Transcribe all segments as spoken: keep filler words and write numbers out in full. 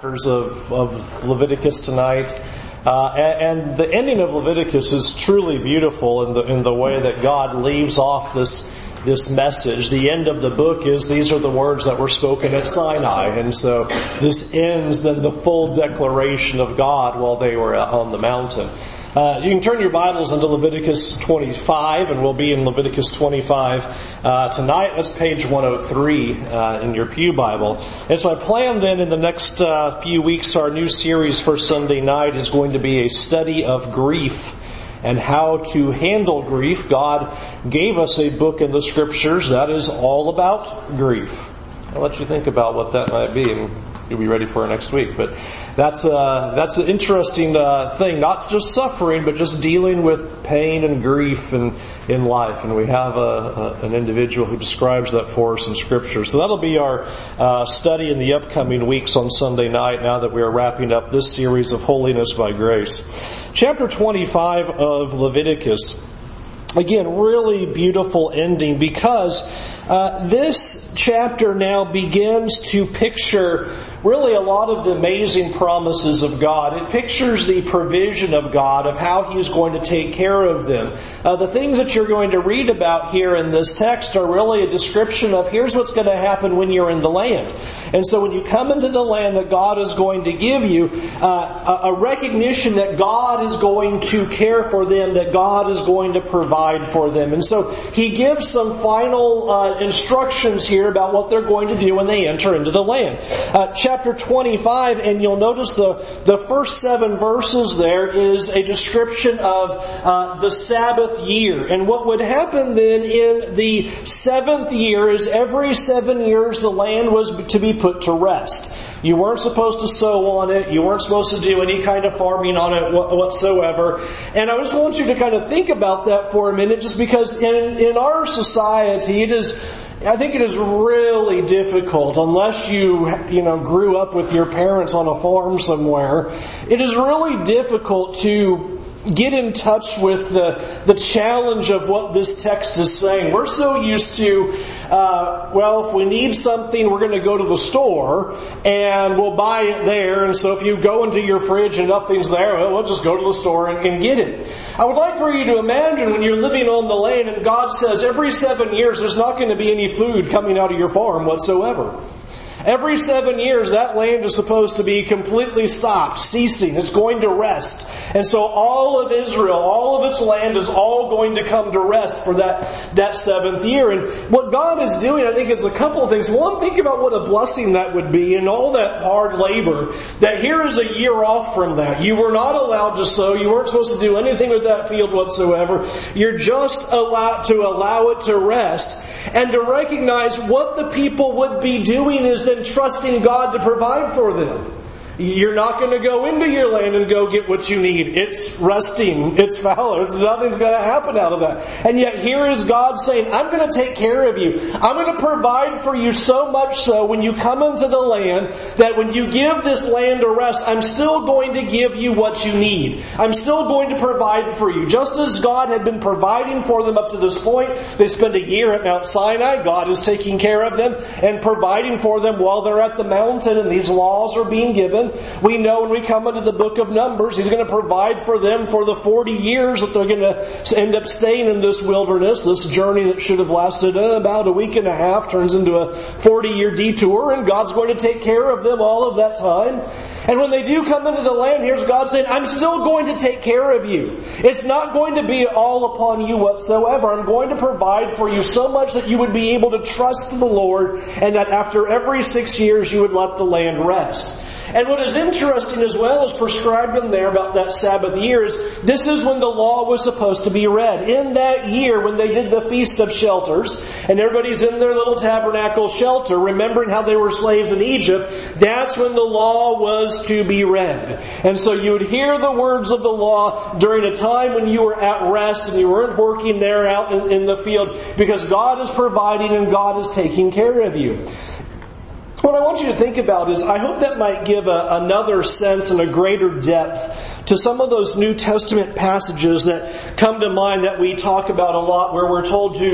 Of, of Leviticus tonight, uh, and, and the ending of Leviticus is truly beautiful in the in the way that God leaves off this this message. The end of the book is these are the words that were spoken at Sinai, and so this ends then the full declaration of God while they were on the mountain. Uh, you can turn your Bibles into Leviticus twenty-five, and we'll be in Leviticus twenty-five uh, tonight. That's page one oh three uh, in your Pew Bible. And so I plan then in the next uh, few weeks, our new series for Sunday night is going to be a study of grief and how to handle grief. God gave us a book in the Scriptures that is all about grief. I'll let you think about what that might be, and you'll be ready for it next week. But that's uh, that's an interesting uh, thing, not just suffering, but just dealing with pain and grief in, in life. And we have a, a, an individual who describes that for us in Scripture. So that'll be our uh, study in the upcoming weeks on Sunday night, now that we are wrapping up this series of Holiness by Grace. Chapter twenty-five of Leviticus. Again, really beautiful ending, because uh, this chapter now begins to picture really a lot of the amazing promises of God. It pictures the provision of God, of how He's going to take care of them. Uh, the things that you're going to read about here in this text are really a description of here's what's going to happen when you're in the land. And so when you come into the land that God is going to give you, uh, a, a recognition that God is going to care for them, that God is going to provide for them. And so He gives some final uh, instructions here about what they're going to do when they enter into the land. Uh, chapter twenty-five, and you'll notice the, the first seven verses there is a description of uh, the Sabbath year. And what would happen then in the seventh year is every seven years the land was to be put to rest. You weren't supposed to sow on it. You weren't supposed to do any kind of farming on it whatsoever. And I just want you to kind of think about that for a minute, just because in, in our society it is, I think it is really difficult, unless you, you know, grew up with your parents on a farm somewhere. It is really difficult to get in touch with the the challenge of what this text is saying. We're so used to, uh, well, if we need something, we're going to go to the store and we'll buy it there. And so if you go into your fridge and nothing's there, well, we'll just go to the store and, and get it. I would like for you to imagine when you're living on the land and God says every seven years there's not going to be any food coming out of your farm whatsoever. Every seven years, that land is supposed to be completely stopped, ceasing. It's going to rest. And so all of Israel, all of its land is all going to come to rest for that, that seventh year. And what God is doing, I think, is a couple of things. One, think about what a blessing that would be and all that hard labor. That here is a year off from that. You were not allowed to sow. You weren't supposed to do anything with that field whatsoever. You're just allowed to allow it to rest. And to recognize what the people would be doing is then trusting God to provide for them. You're not going to go into your land and go get what you need. It's resting. It's fallow. It's, nothing's going to happen out of that. And yet here is God saying, I'm going to take care of you. I'm going to provide for you so much so when you come into the land that when you give this land a rest, I'm still going to give you what you need. I'm still going to provide for you. Just as God had been providing for them up to this point, they spend a year at Mount Sinai. God is taking care of them and providing for them while they're at the mountain and these laws are being given. We know when we come into the book of Numbers, He's going to provide for them for the forty years that they're going to end up staying in this wilderness. This journey that should have lasted uh, about a week and a half turns into a forty-year detour, and God's going to take care of them all of that time. And when they do come into the land, here's God saying, I'm still going to take care of you. It's not going to be all upon you whatsoever. I'm going to provide for you so much that you would be able to trust the Lord, and that after every six years you would let the land rest. And what is interesting as well is prescribed in there about that Sabbath year is this is when the law was supposed to be read. In that year when they did the Feast of Shelters and everybody's in their little tabernacle shelter remembering how they were slaves in Egypt, that's when the law was to be read. And so you would hear the words of the law during a time when you were at rest and you weren't working there out in, in the field, because God is providing and God is taking care of you. What I want you to think about is, I hope that might give a, another sense and a greater depth to some of those New Testament passages that come to mind that we talk about a lot, where we're told to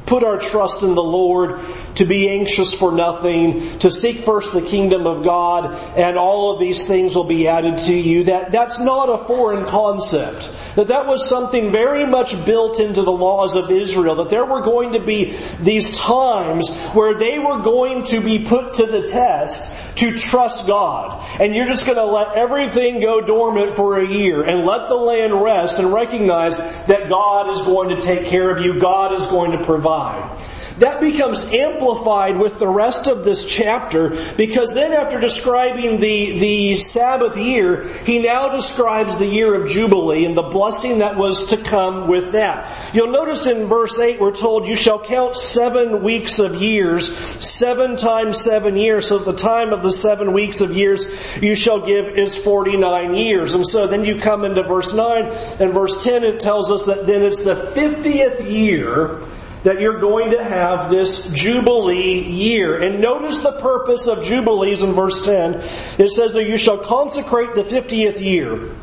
put our trust in the Lord, to be anxious for nothing, to seek first the kingdom of God, and all of these things will be added to you. That, that's not a foreign concept. That that was something very much built into the laws of Israel, that there were going to be these times where they were going to be put to the test to trust God. And you're just going to let everything go dormant for a year and let the land rest and recognize that God is going to take care of you. God is going to provide. That becomes amplified with the rest of this chapter, because then after describing the, the Sabbath year, he now describes the year of Jubilee and the blessing that was to come with that. You'll notice in verse eight we're told, you shall count seven weeks of years, seven times seven years, so the time of the seven weeks of years you shall give is forty-nine years. And so then you come into verse nine, and verse ten it tells us that then it's the fiftieth year that you're going to have this Jubilee year. And notice the purpose of Jubilees in verse ten. It says that you shall consecrate the fiftieth year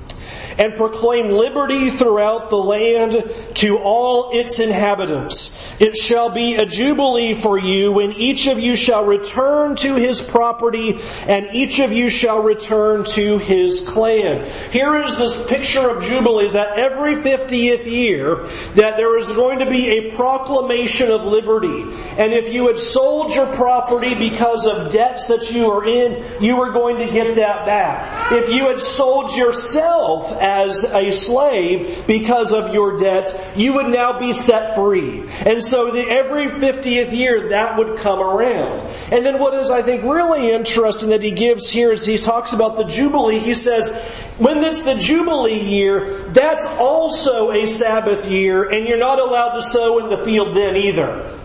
and proclaim liberty throughout the land to all its inhabitants. It shall be a jubilee for you when each of you shall return to his property and each of you shall return to his clan. Here is this picture of jubilees, that every fiftieth year that there is going to be a proclamation of liberty. And if you had sold your property because of debts that you were in, you were going to get that back. If you had sold yourself as a slave because of your debts, you would now be set free. And so the, every fiftieth year that would come around. And then what is, I think, really interesting that he gives here is he talks about the Jubilee. He says, when it's the Jubilee year, that's also a Sabbath year, and you're not allowed to sow in the field then either.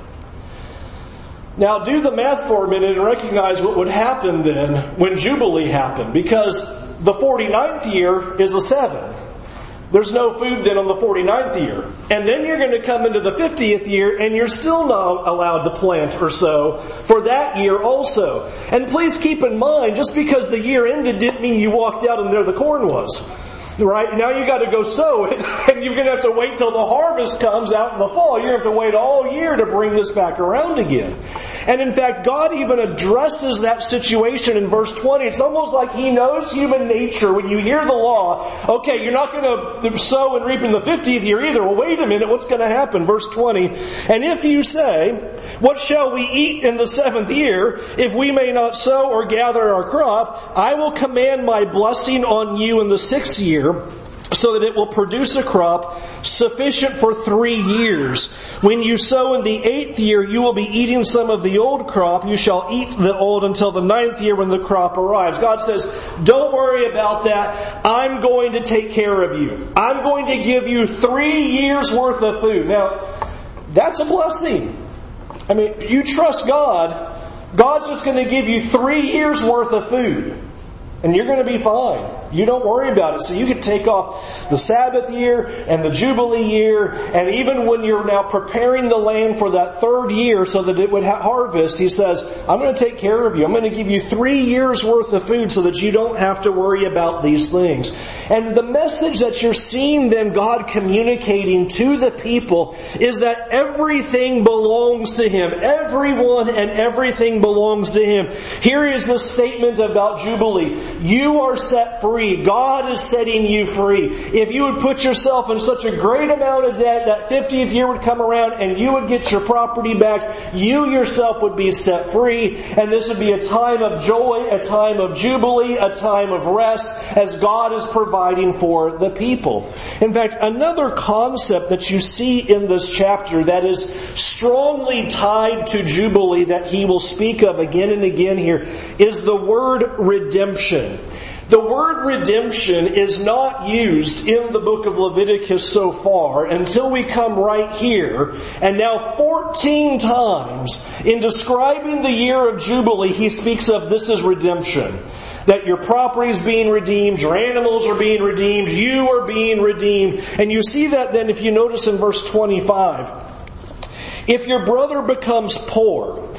Now do the math for a minute and recognize what would happen then when Jubilee happened, because the forty-ninth year is a seven. There's no food then on the forty-ninth year. And then you're going to come into the fiftieth year and you're still not allowed to plant or sow for that year also. And please keep in mind, just because the year ended didn't mean you walked out and there the corn was. Right? Now you got to go sow it, and you're going to have to wait till the harvest comes out in the fall. You're going to have to wait all year to bring this back around again. And in fact, God even addresses that situation in verse twenty. It's almost like He knows human nature. When you hear the law, okay, you're not going to sow and reap in the fiftieth year either. Well, wait a minute, what's going to happen? Verse twenty, and if you say, what shall we eat in the seventh year, if we may not sow or gather our crop? I will command my blessing on you in the sixth year, so that it will produce a crop sufficient for three years. When you sow in the eighth year, you will be eating some of the old crop. You shall eat the old until the ninth year when the crop arrives. God says, don't worry about that. I'm going to take care of you. I'm going to give you three years worth of food. Now, that's a blessing. I mean, you trust God. God's just going to give you three years worth of food. And you're going to be fine. You don't worry about it. So you can take off the Sabbath year and the Jubilee year, and even when you're now preparing the land for that third year so that it would ha- harvest, He says, I'm going to take care of you. I'm going to give you three years worth of food so that you don't have to worry about these things. And the message that you're seeing then God communicating to the people is that everything belongs to Him. Everyone and everything belongs to Him. Here is the statement about Jubilee. You are set free. God is setting you free. If you would put yourself in such a great amount of debt, that fiftieth year would come around and you would get your property back. You yourself would be set free. And this would be a time of joy, a time of jubilee, a time of rest as God is providing for the people. In fact, another concept that you see in this chapter that is strongly tied to Jubilee that he will speak of again and again here is the word redemption. The word redemption is not used in the book of Leviticus so far until we come right here. And now fourteen times in describing the year of Jubilee, he speaks of this as redemption. That your property is being redeemed, your animals are being redeemed, you are being redeemed. And you see that then if you notice in verse twenty-five. If your brother becomes poor,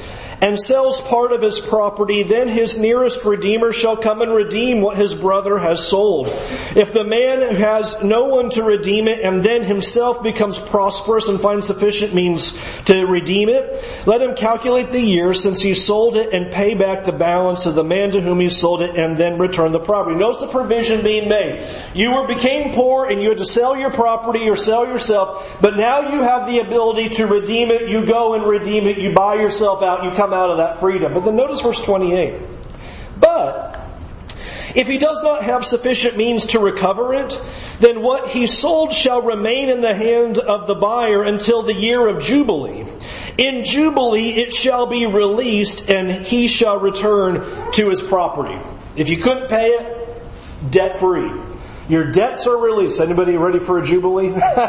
and sells part of his property, then his nearest redeemer shall come and redeem what his brother has sold. If the man has no one to redeem it and then himself becomes prosperous and finds sufficient means to redeem it, let him calculate the year since he sold it and pay back the balance of the man to whom he sold it and then return the property. Notice the provision being made. You were became poor and you had to sell your property or sell yourself, but now you have the ability to redeem it. You go and redeem it. You buy yourself out. You come out of that freedom. But then notice verse twenty-eight. But if he does not have sufficient means to recover it, then what he sold shall remain in the hand of the buyer until the year of Jubilee. In Jubilee it shall be released and he shall return to his property. If you couldn't pay it, debt free. Your debts are released. Anybody ready for a Jubilee?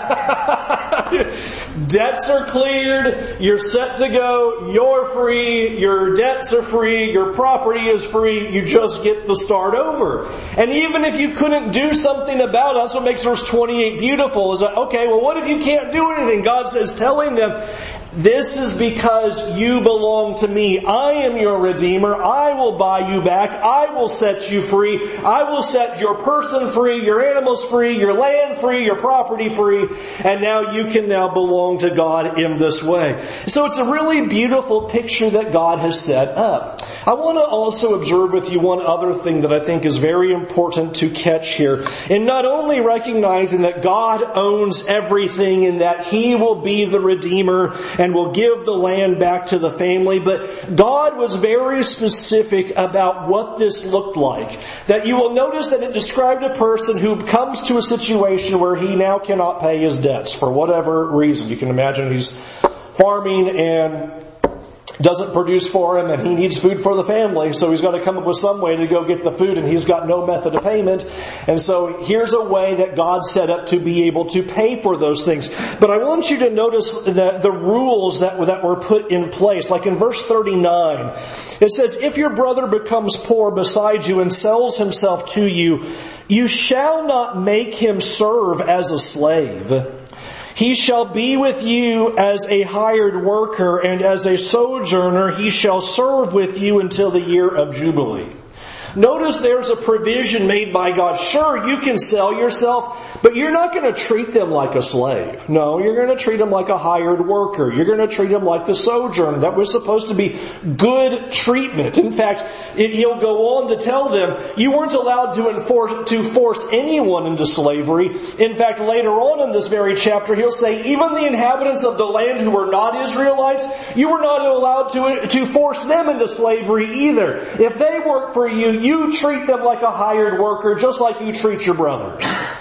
Debts are cleared. You're set to go. You're free. Your debts are free. Your property is free. You just get to start over. And even if you couldn't do something about it, that's what makes verse twenty-eight beautiful. Is that, okay, well what if you can't do anything? God says, telling them, this is because you belong to me. I am your Redeemer. I will buy you back. I will set you free. I will set your person free, your animals free, your land free, your property free. And now you can now belong to God in this way. So it's a really beautiful picture that God has set up. I want to also observe with you one other thing that I think is very important to catch here. In not only recognizing that God owns everything and that He will be the Redeemer and will give the land back to the family, but God was very specific about what this looked like. That you will notice that it described a person who comes to a situation where he now cannot pay his debts for whatever reason. You can imagine he's farming and doesn't produce for him and he needs food for the family, so he's got to come up with some way to go get the food and he's got no method of payment. And so here's a way that God set up to be able to pay for those things. But I want you to notice the, the rules that, that were put in place. Like in verse thirty-nine, it says, if your brother becomes poor beside you and sells himself to you, you shall not make him serve as a slave. He shall be with you as a hired worker, and as a sojourner he shall serve with you until the year of Jubilee. Notice there's a provision made by God. Sure, you can sell yourself, but you're not going to treat them like a slave. No, you're going to treat them like a hired worker. You're going to treat them like the sojourner. That was supposed to be good treatment. In fact, it, he'll go on to tell them, you weren't allowed to enforce, to force anyone into slavery. In fact, later on in this very chapter, he'll say, even the inhabitants of the land who were not Israelites, you were not allowed to, to force them into slavery either. If they work for you, you treat them like a hired worker, just like you treat your brothers.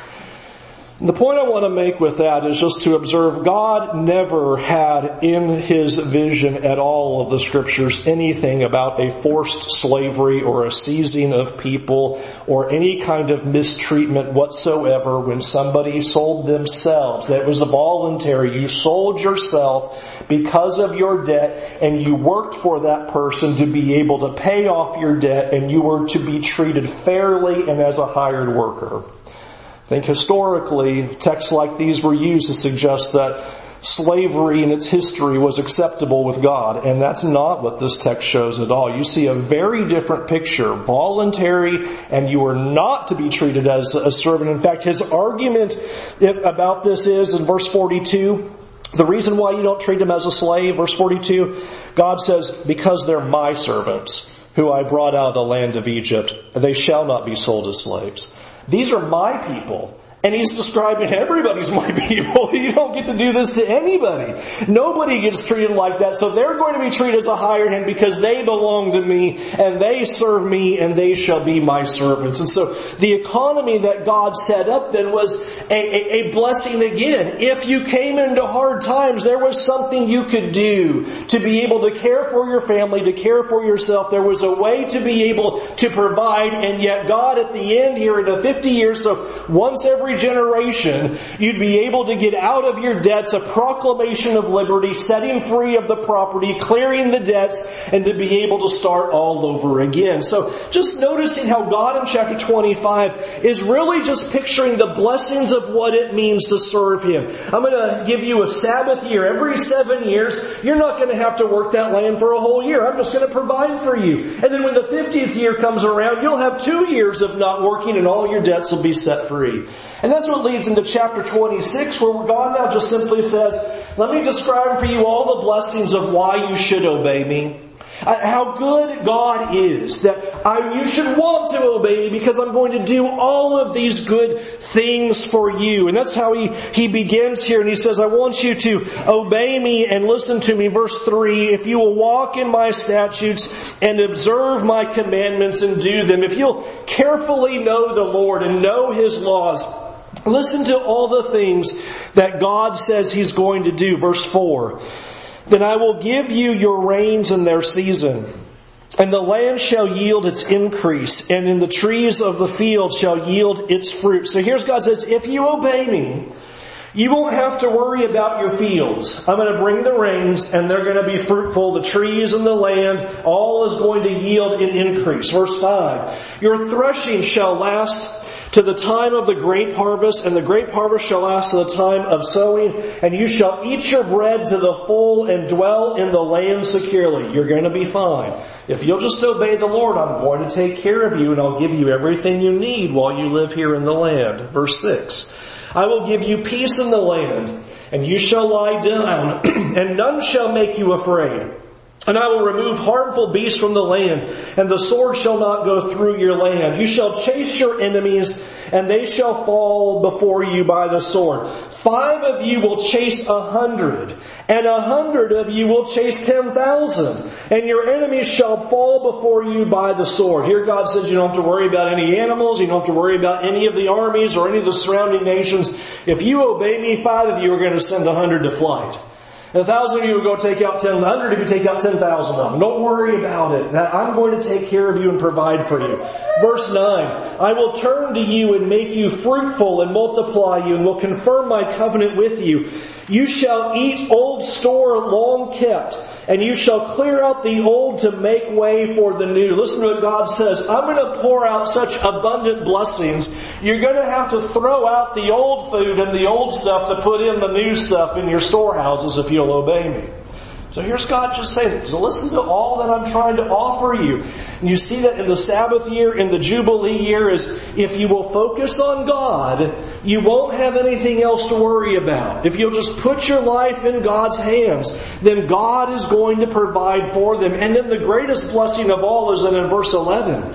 And the point I want to make with that is just to observe God never had in His vision at all of the Scriptures anything about a forced slavery or a seizing of people or any kind of mistreatment whatsoever when somebody sold themselves. That was a voluntary. You sold yourself because of your debt and you worked for that person to be able to pay off your debt, and you were to be treated fairly and as a hired worker. I think historically, texts like these were used to suggest that slavery in its history was acceptable with God, and that's not what this text shows at all. You see a very different picture, voluntary, and you are not to be treated as a servant. In fact, his argument about this is in verse forty-two, the reason why you don't treat them as a slave, verse forty-two, God says, because they're my servants, who I brought out of the land of Egypt, they shall not be sold as slaves. These are my people. And he's describing everybody's my people. You don't get to do this to anybody. Nobody gets treated like that. So they're going to be treated as a hired hand because they belong to me and they serve me and they shall be my servants. And so the economy that God set up then was a, a, a blessing again. If you came into hard times, there was something you could do to be able to care for your family, to care for yourself. There was a way to be able to provide, and yet God at the end here in the fifty years, so once every every generation, you'd be able to get out of your debts a proclamation of liberty, setting free of the property, clearing the debts, and to be able to start all over again. So just noticing how God in chapter twenty-five is really just picturing the blessings of what it means to serve Him. I'm going to give you a Sabbath year. Every seven years, you're not going to have to work that land for a whole year. I'm just going to provide for you. And then when the fiftieth year comes around, you'll have two years of not working and all your debts will be set free. And that's what leads into chapter twenty-six, where God now just simply says, let me describe for you all the blessings of why you should obey me. Uh, how good God is, that I, you should want to obey me because I'm going to do all of these good things for you. And that's how he, he begins here, and he says, I want you to obey me and listen to me. Verse three, if you will walk in my statutes and observe my commandments and do them, if you'll carefully know the Lord and know His laws, listen to all the things that God says He's going to do. Verse four, then I will give you your rains in their season, and the land shall yield its increase, and in the trees of the field shall yield its fruit. So here's God says, if you obey me, you won't have to worry about your fields. I'm going to bring the rains, and they're going to be fruitful. The trees and the land, all is going to yield an increase. Verse five, your threshing shall last to the time of the grape harvest, and the grape harvest shall last to the time of sowing, and you shall eat your bread to the full and dwell in the land securely. You're going to be fine. If you'll just obey the Lord, I'm going to take care of you, and I'll give you everything you need while you live here in the land. Verse six, I will give you peace in the land, and you shall lie down, and none shall make you afraid. And I will remove harmful beasts from the land, and the sword shall not go through your land. You shall chase your enemies, and they shall fall before you by the sword. Five of you will chase a hundred, and a hundred of you will chase ten thousand, and your enemies shall fall before you by the sword. Here God says you don't have to worry about any animals, you don't have to worry about any of the armies or any of the surrounding nations. If you obey me, five of you are going to send a hundred to flight. And a thousand of you will go take out ten, a hundred of you take out ten thousand of them. Don't worry about it. Now, I'm going to take care of you and provide for you. Verse nine, I will turn to you and make you fruitful and multiply you, and will confirm my covenant with you. You shall eat old store long kept, and you shall clear out the old to make way for the new. Listen to what God says. I'm going to pour out such abundant blessings. You're going to have to throw out the old food and the old stuff to put in the new stuff in your storehouses if you'll obey me. So here's God just saying, so listen to all that I'm trying to offer you. And you see that in the Sabbath year, in the Jubilee year, is if you will focus on God, you won't have anything else to worry about. If you'll just put your life in God's hands, then God is going to provide for them. And then the greatest blessing of all is in verse eleven.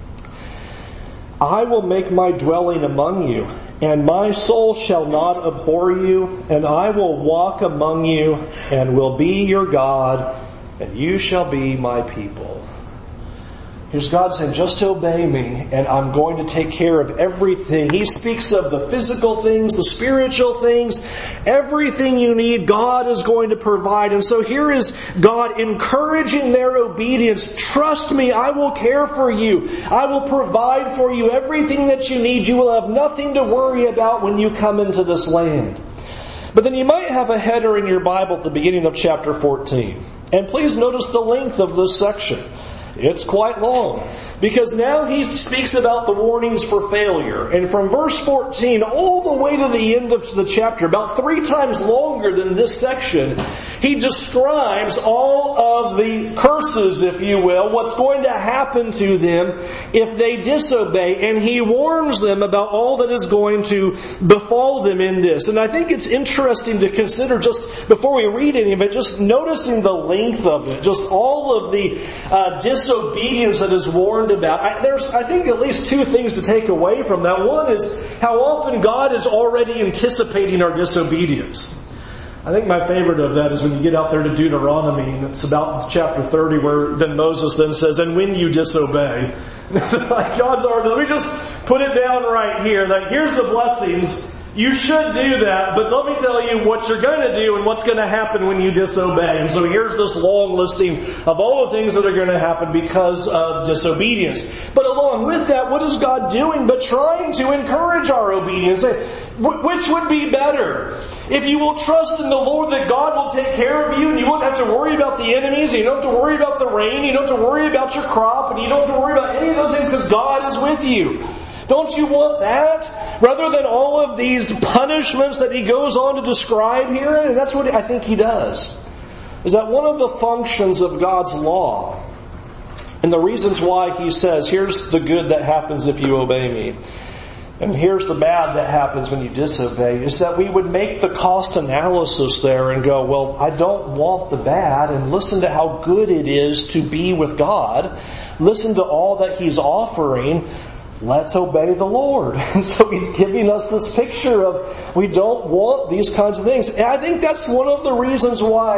I will make my dwelling among you, and my soul shall not abhor you, and I will walk among you, and will be your God, and you shall be my people. Here's God saying, just obey me, and I'm going to take care of everything. He speaks of the physical things, the spiritual things, everything you need, God is going to provide. And so here is God encouraging their obedience. Trust me, I will care for you. I will provide for you everything that you need. You will have nothing to worry about when you come into this land. But then you might have a header in your Bible at the beginning of chapter fourteen. And please notice the length of this section. It's quite long. Because now he speaks about the warnings for failure. And from verse fourteen all the way to the end of the chapter, about three times longer than this section, he describes all of the curses, if you will, what's going to happen to them if they disobey. And he warns them about all that is going to befall them in this. And I think it's interesting to consider, just before we read any of it, just noticing the length of it. Just all of the uh, disobedience that is warned about. I, there's, I think, at least two things to take away from that. One is how often God is already anticipating our disobedience. I think my favorite of that is when you get out there to Deuteronomy, and it's about chapter thirty, where then Moses then says, and when you disobey. And it's like God's already, let me just put it down right here. Like, here's the blessings. You should do that, but let me tell you what you're going to do and what's going to happen when you disobey. And so here's this long listing of all the things that are going to happen because of disobedience. But along with that, what is God doing but trying to encourage our obedience? Which would be better? If you will trust in the Lord that God will take care of you and you won't have to worry about the enemies, and you don't have to worry about the rain, you don't have to worry about your crop, and you don't have to worry about any of those things because God is with you. Don't you want that? Rather than all of these punishments that he goes on to describe here, and that's what I think he does, is that one of the functions of God's law, and the reasons why he says, here's the good that happens if you obey me, and here's the bad that happens when you disobey, is that we would make the cost analysis there and go, well, I don't want the bad, and listen to how good it is to be with God. Listen to all that he's offering. Let's obey the Lord. And so he's giving us this picture of we don't want these kinds of things. And I think that's one of the reasons why,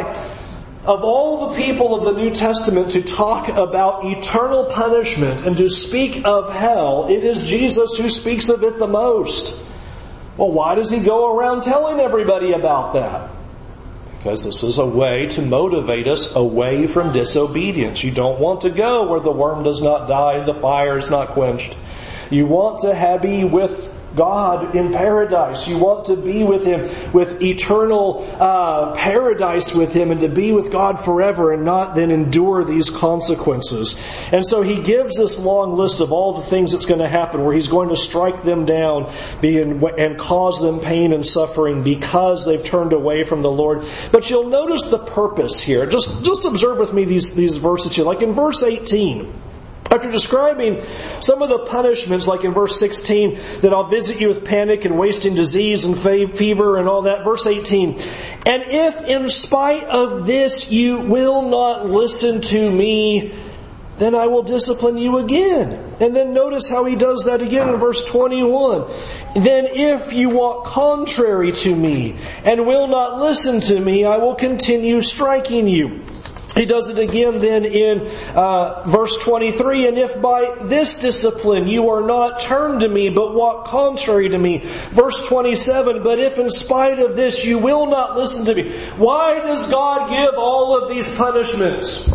of all the people of the New Testament to talk about eternal punishment and to speak of hell, it is Jesus who speaks of it the most. Well, why does he go around telling everybody about that? Because this is a way to motivate us away from disobedience. You don't want to go where the worm does not die and the fire is not quenched. You want to have, be with God in paradise. You want to be with Him, with eternal uh, paradise with Him, and to be with God forever and not then endure these consequences. And so He gives this long list of all the things that's going to happen, where He's going to strike them down being, and cause them pain and suffering because they've turned away from the Lord. But you'll notice the purpose here. Just, just observe with me these, these verses here. Like in verse eighteen. After describing some of the punishments, like in verse sixteen, that I'll visit you with panic and wasting disease and fever and all that. Verse eighteen, and if in spite of this you will not listen to me, then I will discipline you again. And then notice how he does that again in verse twenty-one. Then if you walk contrary to me and will not listen to me, I will continue striking you. He does it again then in uh, verse twenty-three, and if by this discipline you are not turned to me, but walk contrary to me. Verse twenty-seven, but if in spite of this you will not listen to me. Why does God give all of these punishments?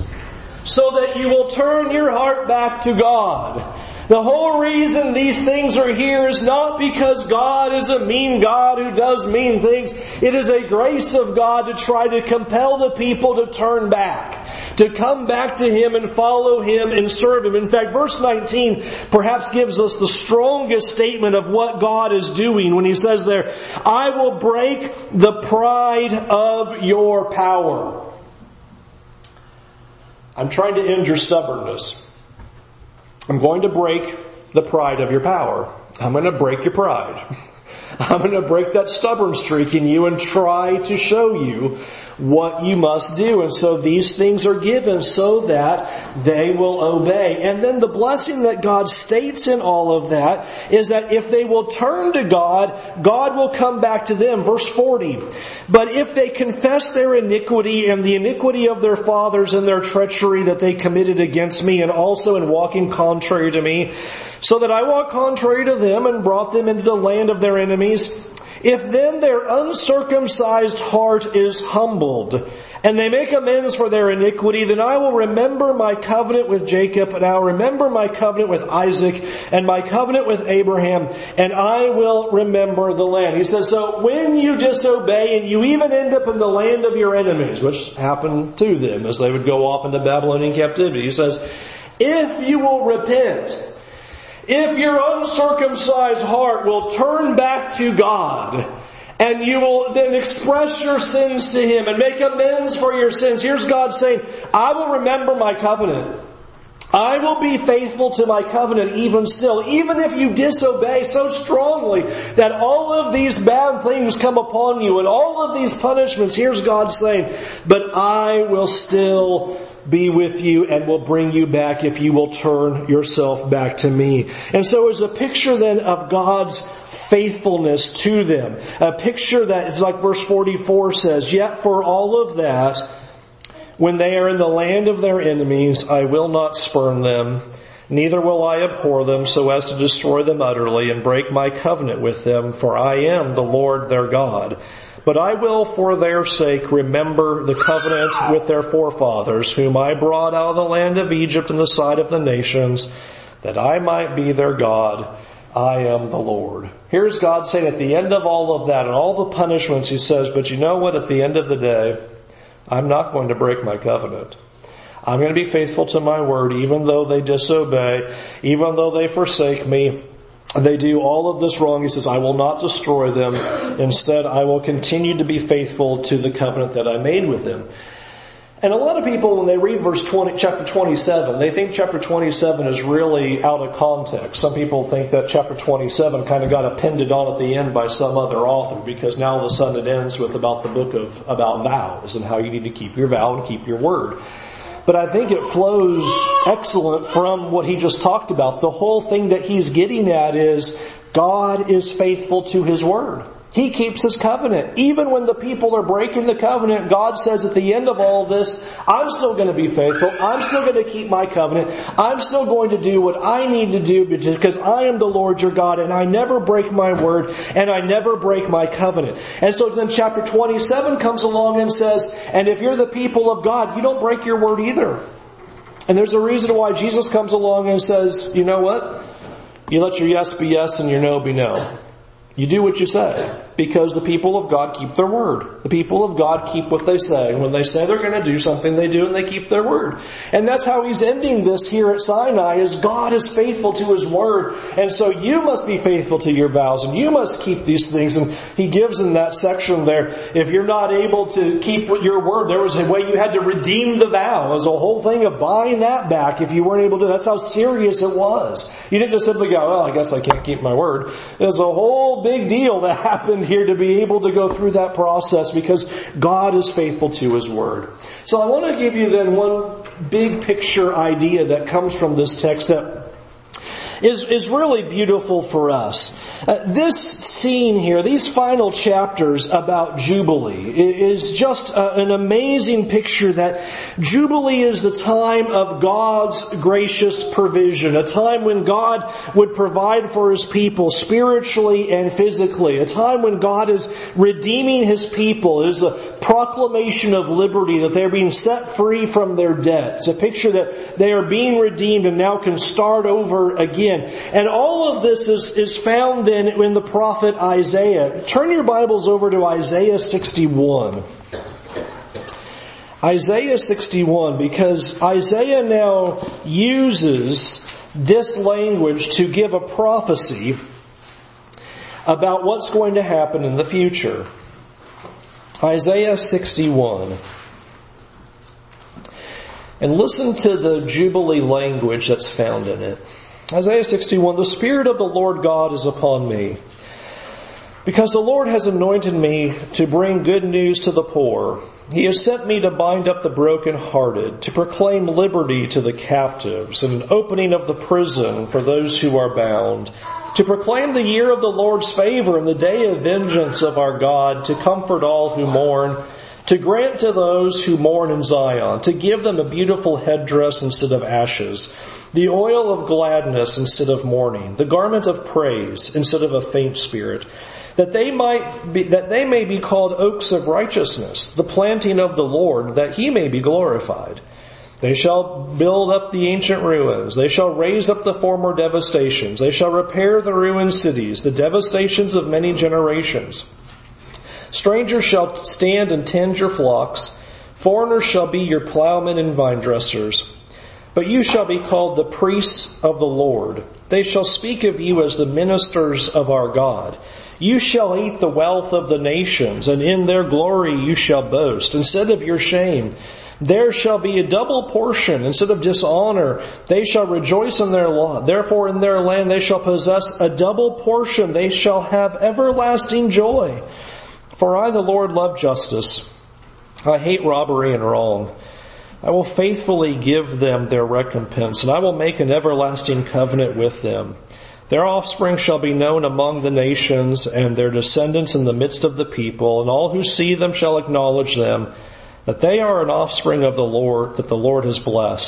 So that you will turn your heart back to God. The whole reason these things are here is not because God is a mean God who does mean things. It is a grace of God to try to compel the people to turn back, to come back to Him and follow Him and serve Him. In fact, verse nineteen perhaps gives us the strongest statement of what God is doing when He says there, I will break the pride of your power. I'm trying to end your stubbornness. I'm going to break the pride of your power. I'm going to break your pride. I'm going to break that stubborn streak in you and try to show you what you must do. And so these things are given so that they will obey. And then the blessing that God states in all of that is that if they will turn to God, God will come back to them. Verse forty. But if they confess their iniquity and the iniquity of their fathers and their treachery that they committed against me, and also in walking contrary to me, so that I walked contrary to them and brought them into the land of their enemies, if then their uncircumcised heart is humbled, and they make amends for their iniquity, then I will remember my covenant with Jacob, and I will remember my covenant with Isaac, and my covenant with Abraham, and I will remember the land. He says, so when you disobey and you even end up in the land of your enemies, which happened to them as they would go off into Babylonian captivity, he says, if you will repent, if your uncircumcised heart will turn back to God, and you will then express your sins to Him and make amends for your sins, here's God saying, I will remember my covenant. I will be faithful to my covenant even still, even if you disobey so strongly that all of these bad things come upon you and all of these punishments. Here's God saying, but I will still be with you and will bring you back if you will turn yourself back to me. And so it's a picture then of God's faithfulness to them. A picture that is like verse forty-four says, yet for all of that, when they are in the land of their enemies, I will not spurn them, Neither will I abhor them so as to destroy them utterly and break my covenant with them, for I am the Lord their God. But I will for their sake remember the covenant with their forefathers, whom I brought out of the land of Egypt in the sight of the nations, that I might be their God. I am the Lord. Here's God saying at the end of all of that and all the punishments, He says, but you know what? At the end of the day, I'm not going to break my covenant. I'm going to be faithful to my word, even though they disobey, even though they forsake me. They do all of this wrong. He says, I will not destroy them. Instead, I will continue to be faithful to the covenant that I made with them. And a lot of people, when they read verse twenty, chapter twenty-seven, they think chapter twenty-seven is really out of context. Some people think that chapter twenty-seven kind of got appended on at the end by some other author, because now all of a sudden it ends with about the book of, about vows and how you need to keep your vow and keep your word. But I think it flows excellent from what he just talked about. The whole thing that he's getting at is God is faithful to His word. He keeps His covenant. Even when the people are breaking the covenant, God says at the end of all this, I'm still going to be faithful. I'm still going to keep my covenant. I'm still going to do what I need to do because I am the Lord your God, and I never break my word and I never break my covenant. And so then chapter twenty-seven comes along and says, and if you're the people of God, you don't break your word either. And there's a reason why Jesus comes along and says, you know what? You let your yes be yes and your no be no. You do what you say, because the people of God keep their word. The people of God keep what they say. When they say they're going to do something, they do, and they keep their word. And that's how he's ending this here at Sinai, is God is faithful to His word. And so you must be faithful to your vows, and you must keep these things. And he gives in that section there, if you're not able to keep your word, there was a way you had to redeem the vow. It was a whole thing of buying that back if you weren't able to. That's how serious it was. You didn't just simply go, well, I guess I can't keep my word. There's a whole big deal that happened here to be able to go through that process, because God is faithful to His word. So I want to give you then one big picture idea that comes from this text that is, is really beautiful for us. Uh, this scene here, these final chapters about Jubilee, is just uh, an amazing picture that Jubilee is the time of God's gracious provision, a time when God would provide for His people spiritually and physically, a time when God is redeeming His people. It is a proclamation of liberty, that they're being set free from their debt. It's a picture that they are being redeemed and now can start over again. And all of this is, is found then in the prophet Isaiah. Turn your Bibles over to Isaiah sixty-one. Isaiah sixty-one, because Isaiah now uses this language to give a prophecy about what's going to happen in the future. Isaiah sixty-one. And listen to the Jubilee language that's found in it. Isaiah sixty-one, the Spirit of the Lord God is upon me, because the Lord has anointed me to bring good news to the poor. He has sent me to bind up the brokenhearted, to proclaim liberty to the captives, and an opening of the prison for those who are bound, to proclaim the year of the Lord's favor and the day of vengeance of our God, to comfort all who mourn, to grant to those who mourn in Zion, to give them a beautiful headdress instead of ashes, the oil of gladness instead of mourning, the garment of praise instead of a faint spirit, that they might be, that they may be called oaks of righteousness, the planting of the Lord, that He may be glorified. They shall build up the ancient ruins. They shall raise up the former devastations. They shall repair the ruined cities, the devastations of many generations. Strangers shall stand and tend your flocks. Foreigners shall be your plowmen and vine dressers. But you shall be called the priests of the Lord. They shall speak of you as the ministers of our God. You shall eat the wealth of the nations, and in their glory you shall boast. Instead of your shame, there shall be a double portion. Instead of dishonor, they shall rejoice in their lot. Therefore in their land they shall possess a double portion. They shall have everlasting joy. For I, the Lord, love justice. I hate robbery and wrong. I will faithfully give them their recompense, and I will make an everlasting covenant with them. Their offspring shall be known among the nations, and their descendants in the midst of the people, and all who see them shall acknowledge them, that they are an offspring of the Lord, that the Lord has blessed.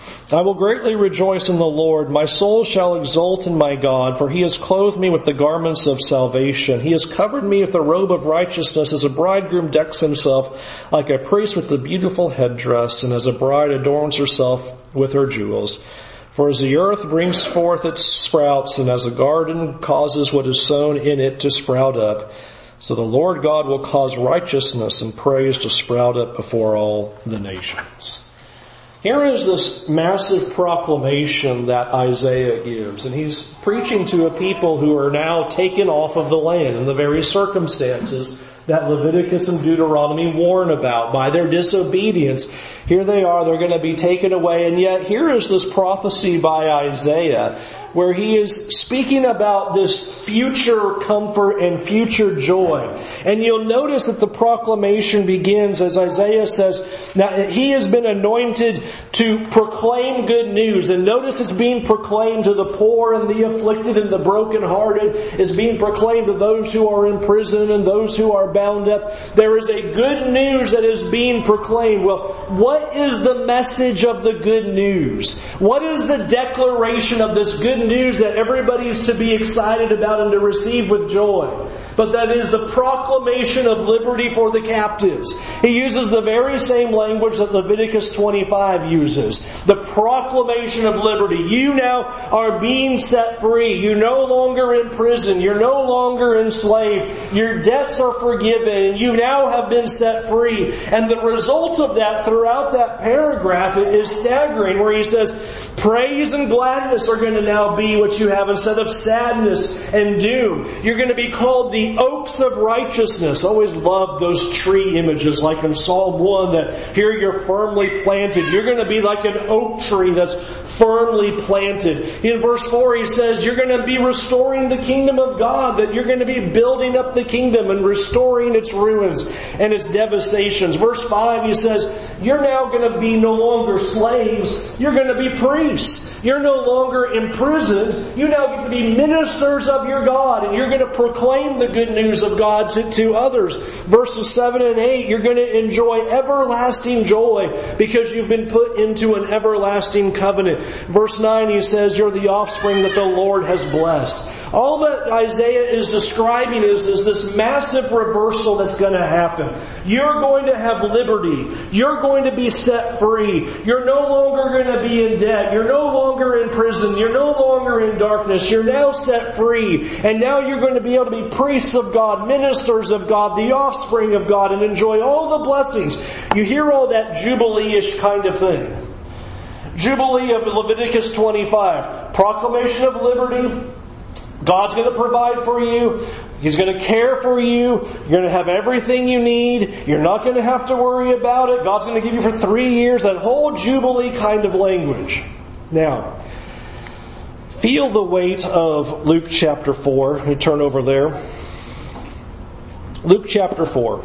I will greatly rejoice in the Lord. My soul shall exult in my God, for he has clothed me with the garments of salvation. He has covered me with the robe of righteousness, as a bridegroom decks himself like a priest with the beautiful headdress, and as a bride adorns herself with her jewels. For as the earth brings forth its sprouts, and as a garden causes what is sown in it to sprout up, so the Lord God will cause righteousness and praise to sprout up before all the nations. Here is this massive proclamation that Isaiah gives, and he's preaching to a people who are now taken off of the land in the very circumstances that Leviticus and Deuteronomy warn about. By their disobedience, here they are, they're going to be taken away, and yet here is this prophecy by Isaiah where he is speaking about this future comfort and future joy. And you'll notice that the proclamation begins as Isaiah says, now he has been anointed to proclaim good news. And notice it's being proclaimed to the poor and the afflicted and the brokenhearted. It's being proclaimed to those who are in prison and those who are bound up. There is a good news that is being proclaimed. Well, what is the message of the good news? What is the declaration of this good news that everybody is to be excited about and to receive with joy? But that is the proclamation of liberty for the captives. He uses the very same language that Leviticus twenty-five uses. The proclamation of liberty. You now are being set free. You're no longer in prison. You're no longer enslaved. Your debts are forgiven and you now have been set free. And the result of that throughout that paragraph is staggering, where he says, praise and gladness are going to now be what you have instead of sadness and doom. You're going to be called the oaks of righteousness. I always loved those tree images, like in Psalm one, that here you're firmly planted. You're going to be like an oak tree that's firmly planted. In verse four he says you're going to be restoring the kingdom of God, that you're going to be building up the kingdom and restoring its ruins and its devastations. Verse five he says you're now going to be no longer slaves, you're going to be priests. You're no longer imprisoned, you now get to be ministers of your God, and you're going to proclaim the good news of God to, to others. Verses seven and eight, you're going to enjoy everlasting joy because you've been put into an everlasting covenant. Verse nine, he says, you're the offspring that the Lord has blessed. All that Isaiah is describing is, is this massive reversal that's going to happen. You're going to have liberty. You're going to be set free. You're no longer going to be in debt. You're no longer in prison. You're no longer in darkness. You're now set free. And now you're going to be able to be priests of God, ministers of God, the offspring of God, and enjoy all the blessings. You hear all that Jubilee-ish kind of thing. Jubilee of Leviticus twenty-five. Proclamation of liberty. God's going to provide for you. He's going to care for you. You're going to have everything you need. You're not going to have to worry about it. God's going to give you for three years. That whole Jubilee kind of language. Now, feel the weight of Luke chapter four. Let me turn over there. Luke chapter four.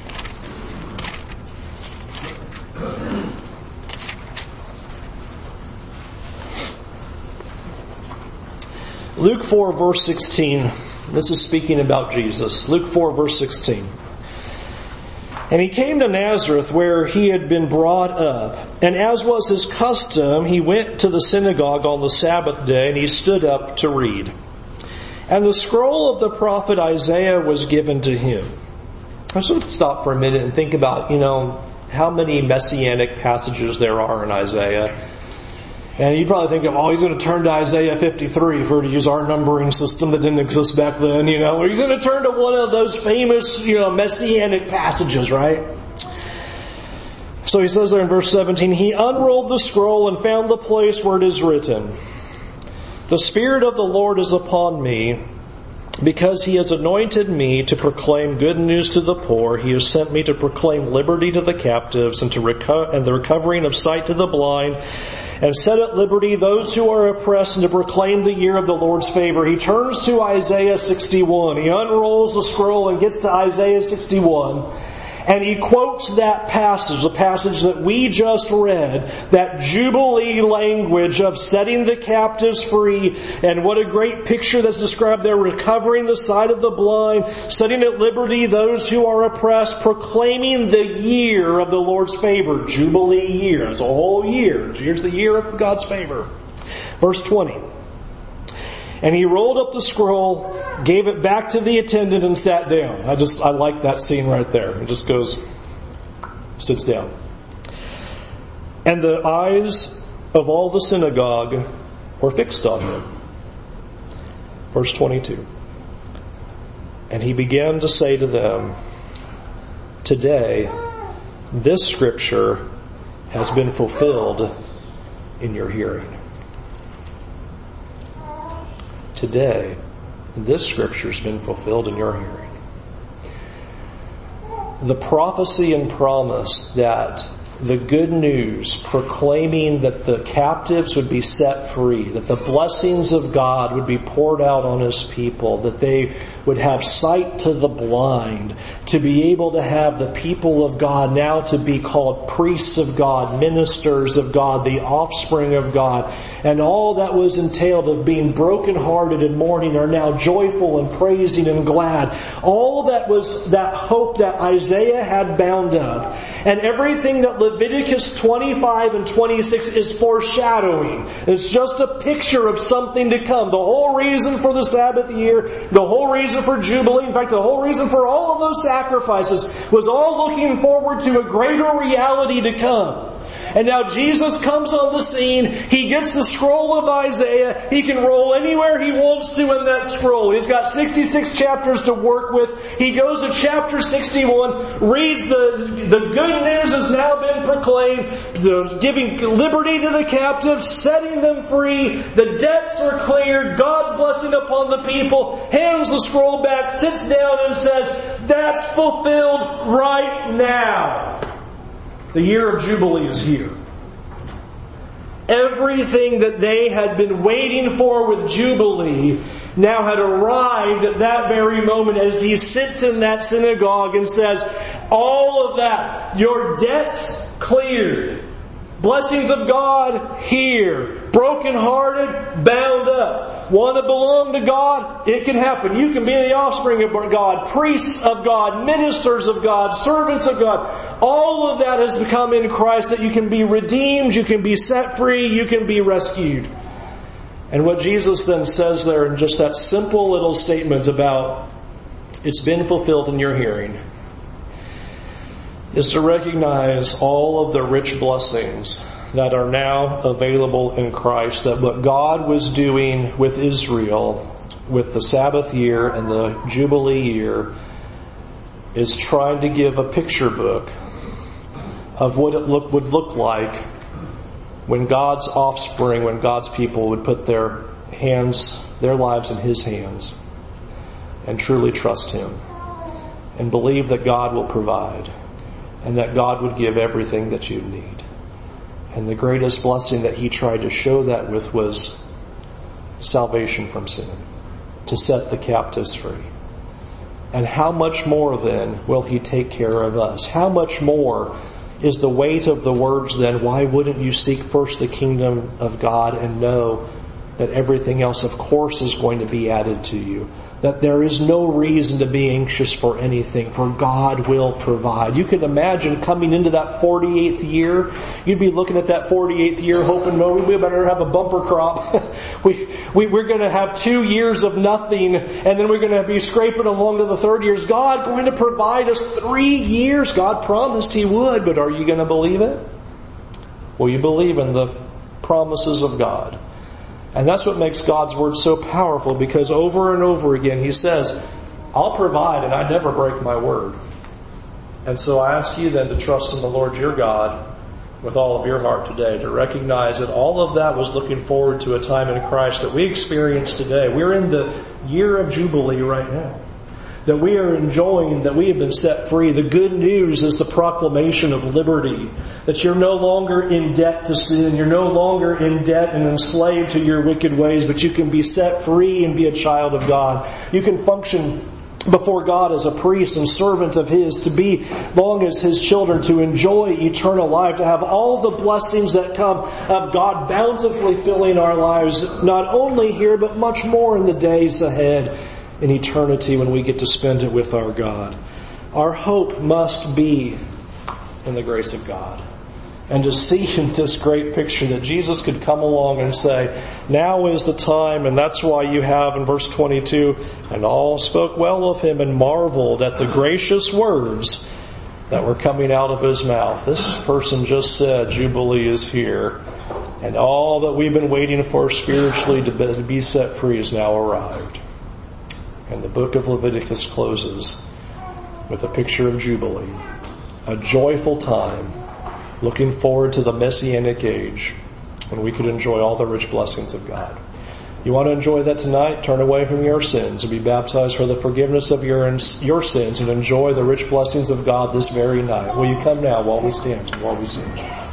Luke four verse sixteen. This is speaking about Jesus. Luke four verse sixteen. And he came to Nazareth where he had been brought up. And as was his custom, he went to the synagogue on the Sabbath day and he stood up to read. And the scroll of the prophet Isaiah was given to him. I just want to stop for a minute and think about, you know, how many messianic passages there are in Isaiah. And you probably think of, oh, he's going to turn to Isaiah fifty-three for to use our numbering system that didn't exist back then, you know. Or he's going to turn to one of those famous, you know, messianic passages, right? So he says there in verse seventeen, he unrolled the scroll and found the place where it is written, the Spirit of the Lord is upon me, because he has anointed me to proclaim good news to the poor. He has sent me to proclaim liberty to the captives and to reco- and the recovering of sight to the blind, and set at liberty those who are oppressed, and to proclaim the year of the Lord's favor. He turns to Isaiah sixty-one. He unrolls the scroll and gets to Isaiah sixty-one. And he quotes that passage, the passage that we just read, that Jubilee language of setting the captives free, and what a great picture that's described there, recovering the sight of the blind, setting at liberty those who are oppressed, proclaiming the year of the Lord's favor. Jubilee year. It's a whole year. Here's the year of God's favor. Verse twenty. And he rolled up the scroll, gave it back to the attendant, and sat down. I just, I like that scene right there. It just goes, sits down. And the eyes of all the synagogue were fixed on him. Verse twenty-two. And he began to say to them, today, this scripture has been fulfilled in your hearing. Today, this scripture has been fulfilled in your hearing. The prophecy and promise that the good news proclaiming that the captives would be set free, that the blessings of God would be poured out on His people, that they would have sight to the blind, to be able to have the people of God now to be called priests of God, ministers of God, the offspring of God, and all that was entailed of being brokenhearted and mourning are now joyful and praising and glad. All that was that hope that Isaiah had bound up, and everything that Leviticus twenty-five and twenty-six is foreshadowing. It's just a picture of something to come. The whole reason for the Sabbath year, the whole reason for Jubilee, in fact the whole reason for all of those sacrifices was all looking forward to a greater reality to come. And now Jesus comes on the scene. He gets the scroll of Isaiah. He can roll anywhere he wants to in that scroll. He's got sixty-six chapters to work with. He goes to chapter sixty-one, reads the, the good news has now been proclaimed, giving liberty to the captives, setting them free. The debts are cleared. God's blessing upon the people. Hands the scroll back, sits down and says, that's fulfilled right now. The year of Jubilee is here. Everything that they had been waiting for with Jubilee now had arrived at that very moment as he sits in that synagogue and says, all of that, your debts cleared. Blessings of God here. Brokenhearted, bound up. Want to belong to God? It can happen. You can be the offspring of God, priests of God, ministers of God, servants of God. All of that has become in Christ, that you can be redeemed, you can be set free, you can be rescued. And what Jesus then says there in just that simple little statement about it's been fulfilled in your hearing is to recognize all of the rich blessings that are now available in Christ, that what God was doing with Israel with the Sabbath year and the Jubilee year is trying to give a picture book of what it look, would look like when God's offspring, when God's people would put their hands, their lives in His hands and truly trust Him and believe that God will provide and that God would give everything that you need. And the greatest blessing that He tried to show that with was salvation from sin, to set the captives free. And how much more then will He take care of us? How much more is the weight of the words then, why wouldn't you seek first the kingdom of God and know that everything else of course is going to be added to you? That there is no reason to be anxious for anything, for God will provide. You can imagine coming into that forty-eighth year, you'd be looking at that forty-eighth year hoping, no, we better have a bumper crop. we, we, we're going to have two years of nothing, and then we're going to be scraping along to the third year. Is God going to provide us three years? God promised He would, but are you going to believe it? Will you believe in the promises of God? And that's what makes God's Word so powerful, because over and over again He says, I'll provide and I never break my word. And so I ask you then to trust in the Lord your God with all of your heart today, to recognize that all of that was looking forward to a time in Christ that we experience today. We're in the year of Jubilee right now, that we are enjoying, that we have been set free. The good news is the proclamation of liberty, that you're no longer in debt to sin, you're no longer in debt and enslaved to your wicked ways, but you can be set free and be a child of God. You can function before God as a priest and servant of His, to be long as His children, to enjoy eternal life, to have all the blessings that come of God bountifully filling our lives, not only here, but much more in the days ahead in eternity when we get to spend it with our God. Our hope must be in the grace of God. And to see in this great picture that Jesus could come along and say, now is the time, and that's why you have in verse twenty-two, and all spoke well of Him and marveled at the gracious words that were coming out of His mouth. This person just said, Jubilee is here, and all that we've been waiting for spiritually to be set free has now arrived. And the book of Leviticus closes with a picture of Jubilee, a joyful time, looking forward to the Messianic age when we could enjoy all the rich blessings of God. You want to enjoy that tonight? Turn away from your sins and be baptized for the forgiveness of your, your sins and enjoy the rich blessings of God this very night. Will you come now while we stand and while we sing?